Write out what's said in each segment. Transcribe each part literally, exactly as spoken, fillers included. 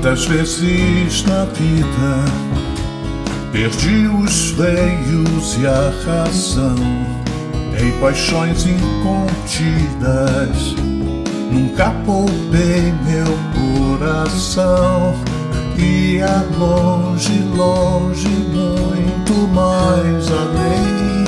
Quantas vezes na vida perdi os freios e a razão em paixões incontidas. Nunca poupei meu coração, ia longe, longe, muito mais além.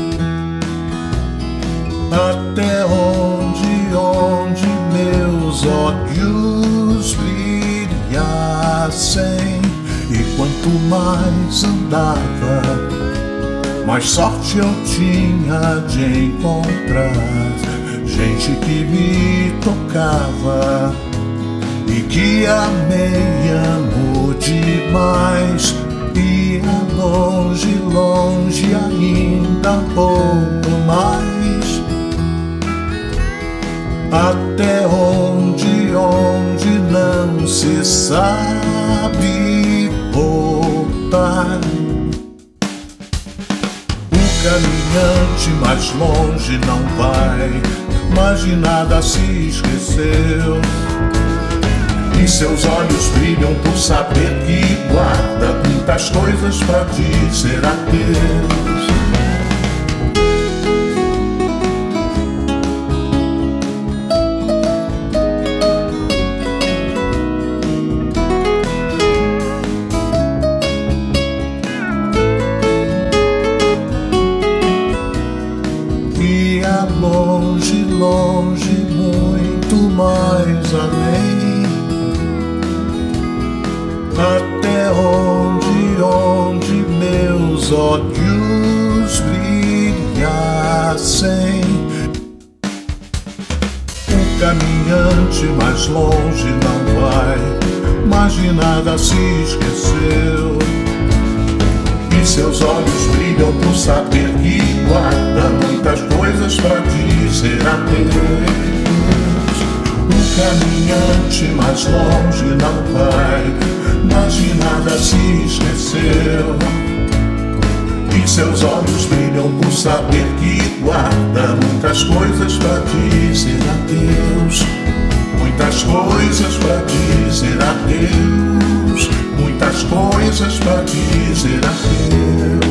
Até onde, onde meus olhos brilhassem. E quanto mais andava, mais sorte eu tinha de encontrar gente que me tocava e que amei, amo demais. Ia longe, longe, ainda um pouco mais. Até onde, onde não se sabe voltar. O caminhante mais longe não vai, mas de nada se esqueceu. E seus olhos brilham por saber que guarda muitas coisas pra dizer adeus. Ia longe, longe, muito mais além. Até onde, onde meus olhos brilhassem. O caminhante mais longe não vai, mas de nada se esqueceu. E seus olhos brilham por saber que guarda muitas coisas pra dizer adeus. O caminhante mais longe não vai, mas de nada se esqueceu. E seus olhos brilham por saber que guarda muitas coisas pra dizer adeus. Muitas coisas pra dizer adeus. Muitas coisas pra dizer adeus.